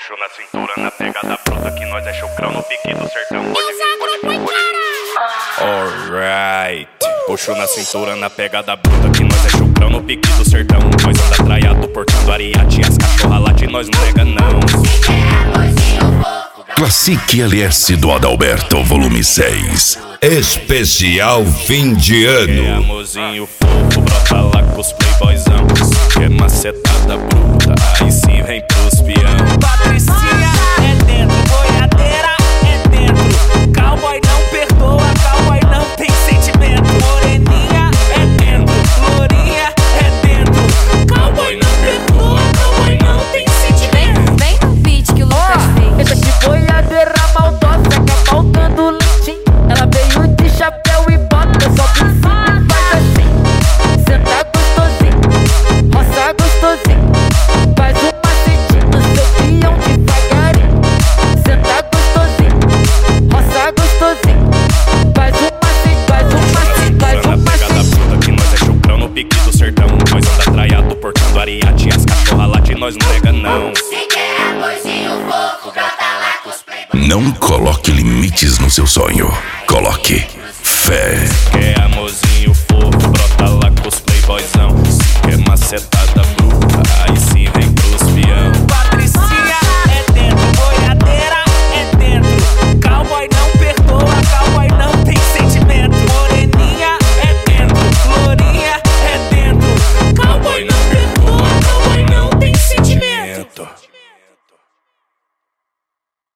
Puxou na cintura, na pegada bruta, que nós é chocrão no pique do sertão. Pode vir. Alright. Puxou na cintura, na pegada bruta, que nós é chocrão no pique do sertão. Nós anda traiado, portando ariate, as cachorra late, nós não nega não. Classique LS do Adalberto, volume 6. Especial fim de É ano. amorzinho fofo, brota lá com os playboyzão. É macetada bruta, aí sim vem pros peão. Patricinha é dentro, boiadeira é dentro. Cowboy não perdoa, cowboy não tem sentimento. Moreninha é dentro, lourinha é dentro. Cowboy não perdoa, cowboy não tem sentimento. Vem no beat que o Lucas fez. Essa de boiadeira maldosa, que faltando leitinho. Ela veio de chapéu e bota, sobe em cima e faz assim. Senta gostosinho, roça gostosinho. Faz um macetinho no seu peão devagarinho. Senta gostosinho, roça gostosinho. Faz um macete, faz um macete, faz um Na pegada macete. bruta, que nós é chocrão no pique do sertão. Nós anda traiado, portando ariate, as cachorra late, nós não nega não. Não coloque limites no seu sonho. Coloque fé. É amorzinho